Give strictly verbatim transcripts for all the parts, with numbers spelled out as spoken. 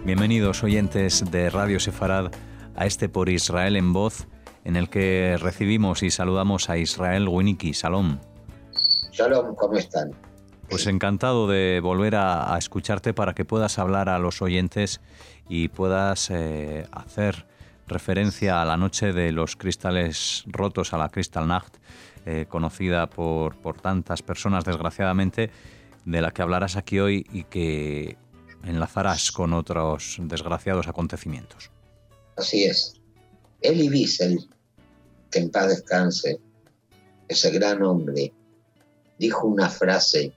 Bienvenidos oyentes de Radio Sefarad a este Por Israel en Voz, en el que recibimos y saludamos a Israel Winnicki. Shalom. Shalom, ¿cómo están? Pues encantado de volver a, a escucharte para que puedas hablar a los oyentes y puedas eh, hacer referencia a la noche de los cristales rotos, a la Kristallnacht, eh, conocida por, por tantas personas, desgraciadamente, de la que hablarás aquí hoy y que enlazarás con otros desgraciados acontecimientos. Así es. Elie Wiesel, que en paz descanse, ese gran hombre, dijo una frase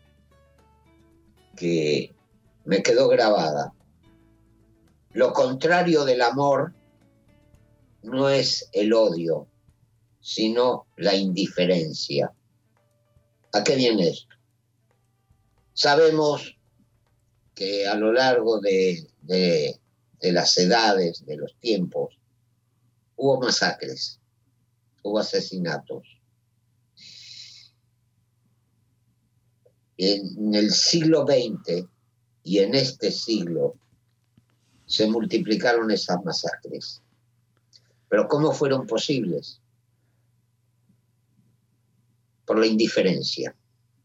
que me quedó grabada. Lo contrario del amor no es el odio, sino la indiferencia. ¿A qué viene esto? Sabemos que a lo largo de, de, de las edades, de los tiempos, hubo masacres, hubo asesinatos. En el siglo veinte y en este siglo se multiplicaron esas masacres. ¿Pero cómo fueron posibles? Por la indiferencia.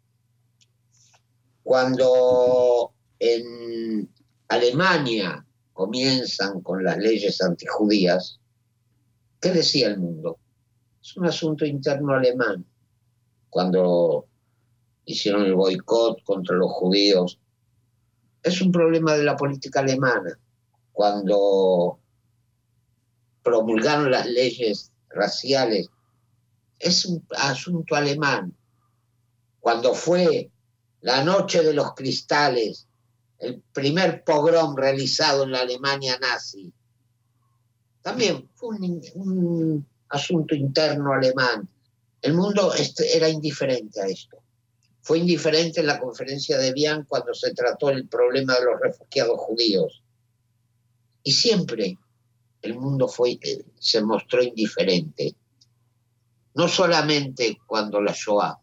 Cuando en Alemania comienzan con las leyes antijudías, ¿qué decía el mundo? Es un asunto interno alemán. Cuando hicieron el boicot contra los judíos, es un problema de la política alemana. Cuando promulgaron las leyes raciales, es un asunto alemán. Cuando fue la noche de los cristales, el primer pogrom realizado en la Alemania nazi, también fue un, un asunto interno alemán. El mundo este, era indiferente a esto. Fue indiferente en la conferencia de Vián cuando se trató el problema de los refugiados judíos. Y siempre el mundo fue, se mostró indiferente. No solamente cuando la Shoah.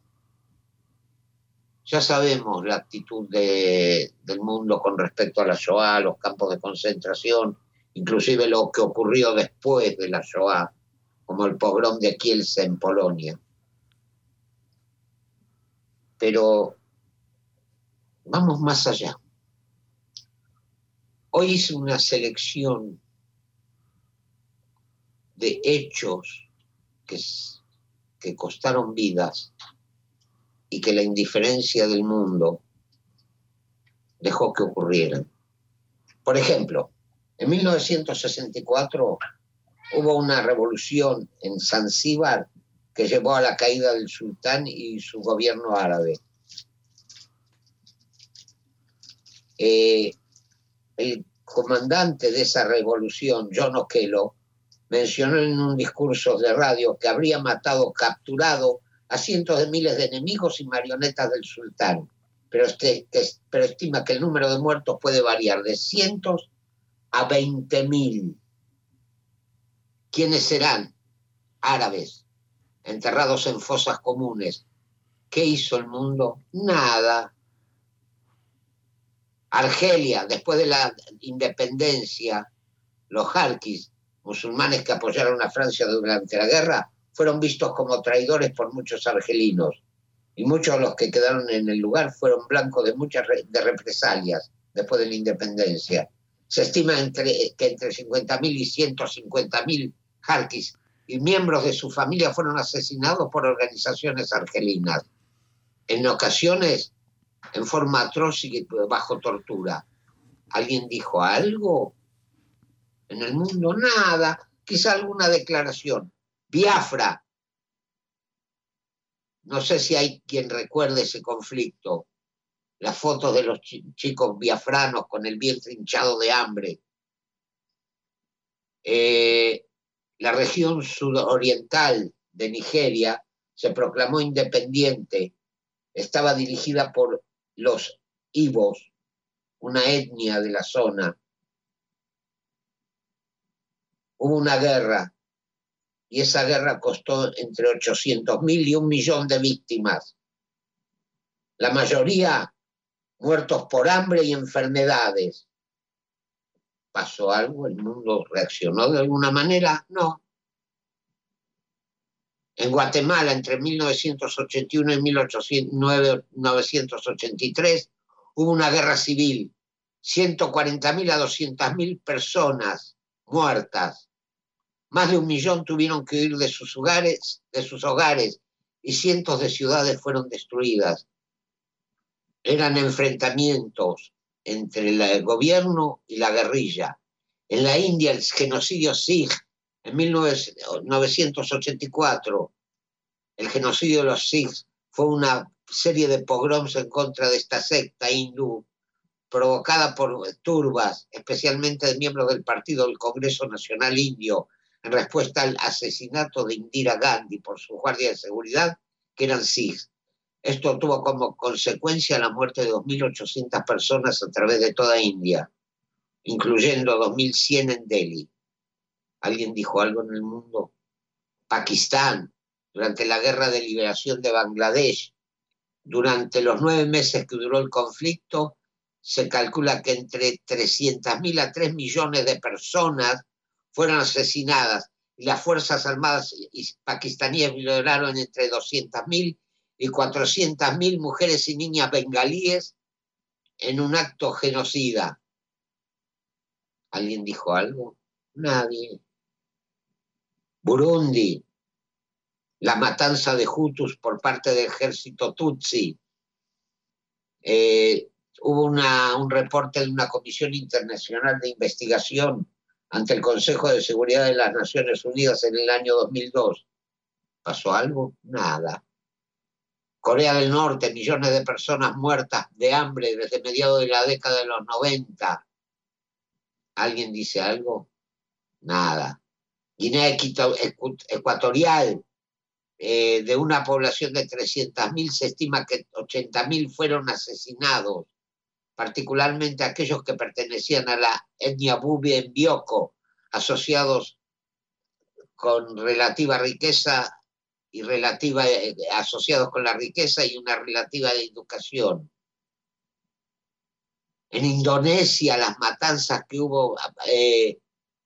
Ya sabemos la actitud de, del mundo con respecto a la Shoah, los campos de concentración, inclusive lo que ocurrió después de la Shoah, como el pogrom de Kielce en Polonia. Pero vamos más allá. Hoy hice una selección de hechos que, que costaron vidas y que la indiferencia del mundo dejó que ocurrieran. Por ejemplo, en mil novecientos sesenta y cuatro hubo una revolución en Zanzíbar que llevó a la caída del sultán y su gobierno árabe. Eh, el comandante de esa revolución, John Okello, mencionó en un discurso de radio que habría matado, capturado a cientos de miles de enemigos y marionetas del sultán, pero, este, que, pero estima que el número de muertos puede variar de cientos a veinte mil. ¿Quiénes serán? Árabes, enterrados en fosas comunes. ¿Qué hizo el mundo? Nada. Argelia, después de la independencia, los jarquis, musulmanes que apoyaron a Francia durante la guerra, fueron vistos como traidores por muchos argelinos, y muchos de los que quedaron en el lugar fueron blancos de muchas re- de represalias después de la independencia. Se estima entre, que entre cincuenta mil y ciento cincuenta mil jarquis y miembros de su familia fueron asesinados por organizaciones argelinas, en ocasiones en forma atroz y bajo tortura. ¿Alguien dijo algo? En el mundo nada, quizá alguna declaración. Biafra. No sé si hay quien recuerde ese conflicto. Las fotos de los ch- chicos biafranos con el vientre hinchado de hambre. Eh, la región sudoriental de Nigeria se proclamó independiente. Estaba dirigida por los Ibos, una etnia de la zona. Hubo una guerra, y esa guerra costó entre ochocientos mil y un millón de víctimas. La mayoría muertos por hambre y enfermedades. ¿Pasó algo? ¿El mundo reaccionó de alguna manera? No. En Guatemala, entre mil novecientos ochenta y uno y mil novecientos ochenta y tres, hubo una guerra civil. ciento cuarenta mil a doscientas mil personas muertas. Más de un millón tuvieron que huir de sus hogares, de sus hogares y cientos de ciudades fueron destruidas. Eran enfrentamientos entre el gobierno y la guerrilla. En la India, el genocidio Sikh, en mil novecientos ochenta y cuatro, el genocidio de los Sikhs fue una serie de pogroms en contra de esta secta hindú, provocada por turbas, especialmente de miembros del Partido del Congreso Nacional Indio, en respuesta al asesinato de Indira Gandhi por su guardia de seguridad, que eran Sikhs. Esto tuvo como consecuencia la muerte de dos mil ochocientas personas a través de toda India, incluyendo dos mil cien en Delhi. ¿Alguien dijo algo en el mundo? Pakistán, durante la Guerra de Liberación de Bangladesh, durante los nueve meses que duró el conflicto, se calcula que entre trescientas mil a tres millones de personas fueron asesinadas y las Fuerzas Armadas pakistaníes violaron entre doscientas mil y cuatrocientas mil mujeres y niñas bengalíes en un acto genocida. ¿Alguien dijo algo? Nadie. Burundi, la matanza de Hutus por parte del ejército Tutsi. Eh, hubo una, un reporte de una comisión internacional de investigación ante el Consejo de Seguridad de las Naciones Unidas en el año dos mil dos. ¿Pasó algo? Nada. Corea del Norte, millones de personas muertas de hambre desde mediados de la década de los noventa. ¿Alguien dice algo? Nada. Guinea Ecuatorial, eh, de una población de trescientas mil, se estima que ochenta mil fueron asesinados, particularmente aquellos que pertenecían a la etnia Bubi en Bioko, asociados con relativa riqueza y relativa, eh, asociados con la riqueza y una relativa educación. En Indonesia, las matanzas que hubo eh,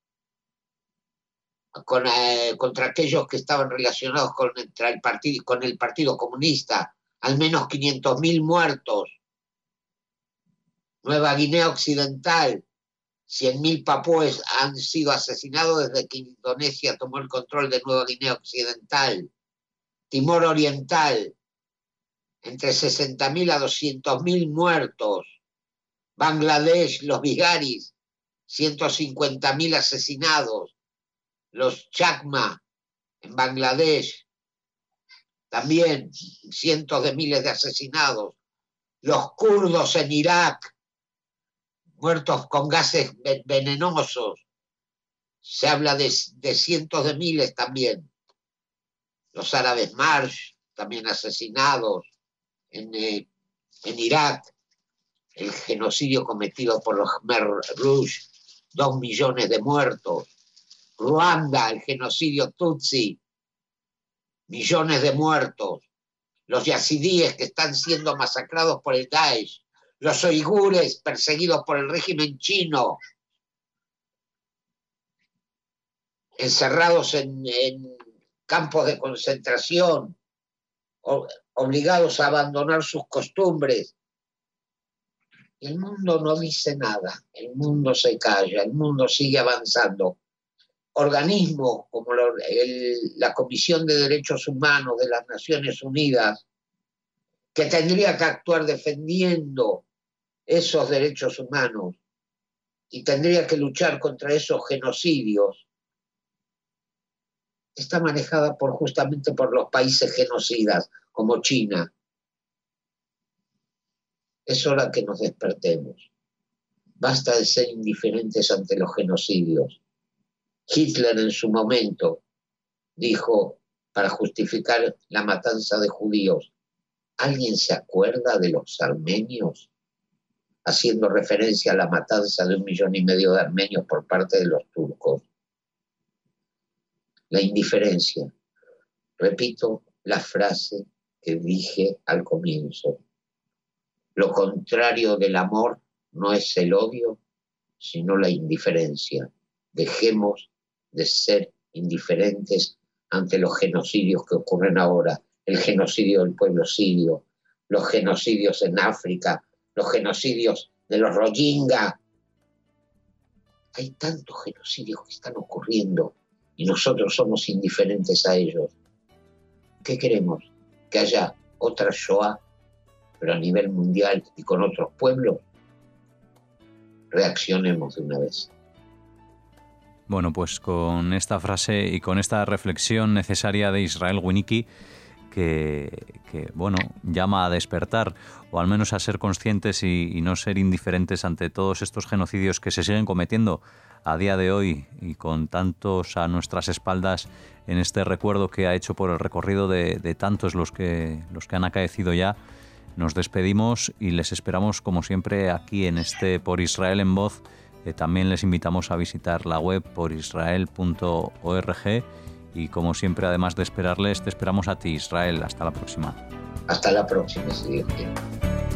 con, eh, contra aquellos que estaban relacionados con, el partido, con el Partido Comunista, al menos quinientos mil muertos. Nueva Guinea Occidental, cien mil papúes han sido asesinados desde que Indonesia tomó el control de Nueva Guinea Occidental. Timor Oriental, entre sesenta mil a doscientos mil muertos. Bangladesh, los Biharis, ciento cincuenta mil asesinados. Los Chakma, en Bangladesh, también cientos de miles de asesinados. Los kurdos en Irak, muertos con gases venenosos. Se habla de, de cientos de miles también. Los árabes Marsh, también asesinados en, eh, en Irak. El genocidio cometido por los Khmer Rouge, dos millones de muertos. Ruanda, el genocidio Tutsi, millones de muertos. Los yazidíes que están siendo masacrados por el Daesh. Los uigures perseguidos por el régimen chino. Encerrados en, en campos de concentración, obligados a abandonar sus costumbres. El mundo no dice nada, el mundo se calla, el mundo sigue avanzando. Organismos como lo, el, la Comisión de Derechos Humanos de las Naciones Unidas, que tendría que actuar defendiendo esos derechos humanos y tendría que luchar contra esos genocidios, está manejada por, justamente por los países genocidas, como China. Es hora que nos despertemos. Basta de ser indiferentes ante los genocidios. Hitler en su momento dijo, para justificar la matanza de judíos, ¿alguien se acuerda de los armenios? Haciendo referencia a la matanza de un millón y medio de armenios por parte de los turcos. La indiferencia. Repito la frase que dije al comienzo. Lo contrario del amor no es el odio, sino la indiferencia. Dejemos de ser indiferentes ante los genocidios que ocurren ahora, el genocidio del pueblo sirio, los genocidios en África, los genocidios de los Rohingya. Hay tantos genocidios que están ocurriendo y nosotros somos indiferentes a ellos. ¿Qué queremos? ¿Que haya otra Shoah, pero a nivel mundial y con otros pueblos? Reaccionemos de una vez. Bueno, pues con esta frase y con esta reflexión necesaria de Israel Winnicki, que, que bueno, llama a despertar, o al menos a ser conscientes y, y no ser indiferentes ante todos estos genocidios que se siguen cometiendo a día de hoy y con tantos a nuestras espaldas, en este recuerdo que ha hecho por el recorrido de, de tantos los que, los que han acaecido ya. Nos despedimos y les esperamos, como siempre, aquí en este Por Israel en Voz. Eh, también les invitamos a visitar la web por israel punto org y, como siempre, además de esperarles, te esperamos a ti, Israel. Hasta la próxima. Hasta la próxima, si Dios quiere.